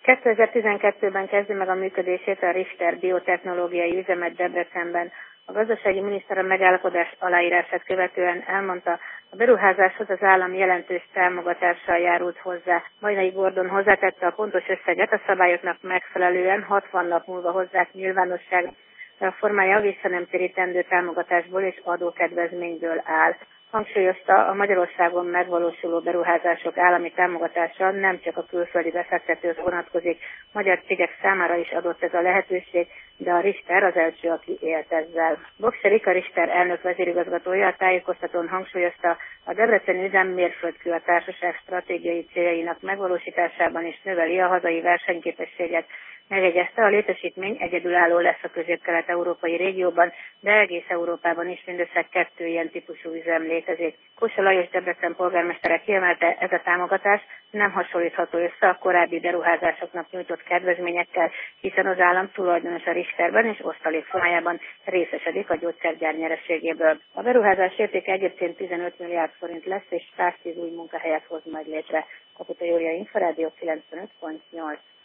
2012-ben kezdi meg a működését a Richter biotechnológiai üzemet Debrecenben. A gazdasági miniszter a megállapodás aláírását követően elmondta, a beruházáshoz az állam jelentős támogatással járult hozzá. Majnai Gordon hozzátette, a pontos összeget a szabályoknak megfelelően 60 nap múlva hozzák nyilvánosságra. A formája a visszanemtérítendő támogatásból és adókedvezményből áll. Hangsúlyozta, a Magyarországon megvalósuló beruházások állami támogatása nem csak a külföldi befektetők vonatkozik, magyar cégek számára is adott ez a lehetőség, de a Richter az első, aki élt ezzel. Boxer Rika Richter elnök vezérigazgatója a tájékoztatón hangsúlyozta, a debreceni üzem mérföldkő a társaság stratégiai céljainak megvalósításában és növeli a hazai versenyképességet. Megjegyezte, a létesítmény egyedülálló lesz a közép-kelet-európai régióban, de egész Európában is mindössze 2 ilyen típusú üzem létezik. Kósa Lajos Debrecen polgármestere kiemelte, ez a támogatás nem hasonlítható össze a korábbi beruházásoknak nyújtott kedvezményekkel, hiszen az állam tulajdonos a Richterben és osztalék formájában részesedik a gyógyszergyár nyereségéből. A beruházás értéke egyébként 15 milliárd forint lesz, és 110 új munkahelyet hoz majd létre. Kaputa Júlia, Inforádió 95.8.